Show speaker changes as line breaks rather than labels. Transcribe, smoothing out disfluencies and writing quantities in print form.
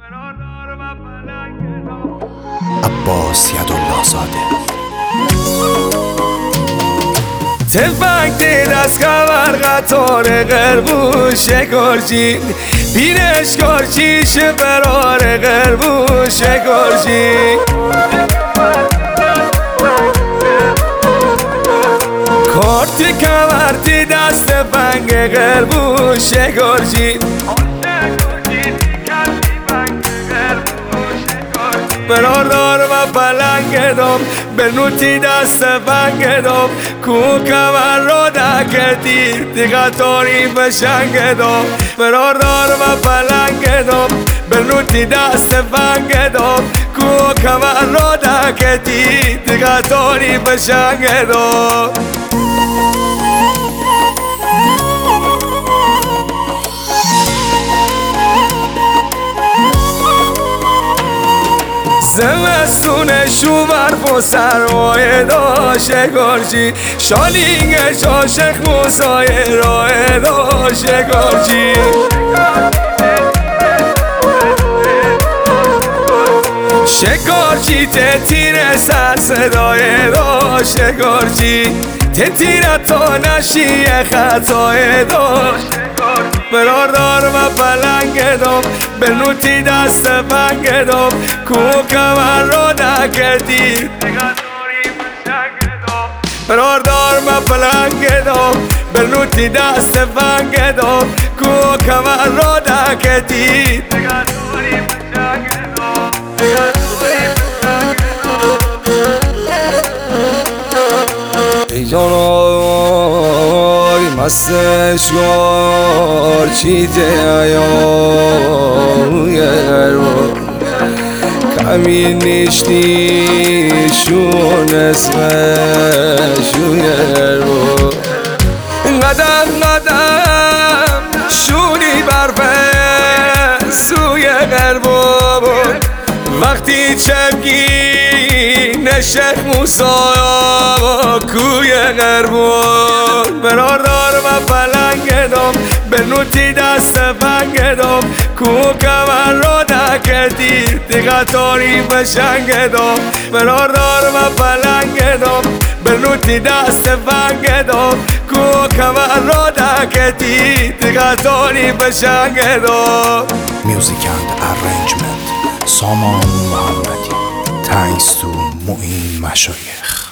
عباس یدالله زاده
تفنگ دید از خبر قطار قربوش گرجی بینش گرجیش برار قربوش گرجی کارت کمرتی دست فنگ قربوش گرجی برادر و پلنگ دم بنوتی دست فنگ دم کو کمر رو دکتی دیگه تاری بشنگ دم برادر و پلنگ دم بنوتی دست فنگ دم کو کمر رو دکتی دیگه تاری بشنگ دم زمستون شوبر و سرمایه داشت گرجی شالینگ شاشق موسای راه داشت گرجی شکارچی تیر سر صدای داشت گرجی تیر تا نشی خطای داشت برادر و پلنگ دم بنوتی دست فنگ دم کو کمر رو نکردی برادر و پلنگ دم بنوتی دست فنگ دم کو کمر رو نکردی ای جانای مستش گرچیده ایای رو کمی نیشتی شون اسمشوی رو قدم قدم شونی برفه سوی قربو وقتی چمگی نشک موسا کوی قربون برادر و پلنگ دم بنوتی دست فنگ دم کو کمر رو نکردی دیگه تاری بشنگ دم برادر و پلنگ دم بنوتی دست فنگ دم کو کمر رو نکردی دیگه تاری بشنگ دم.
Music and arrangement سامان محمدی. Thanks to معین مشایخ.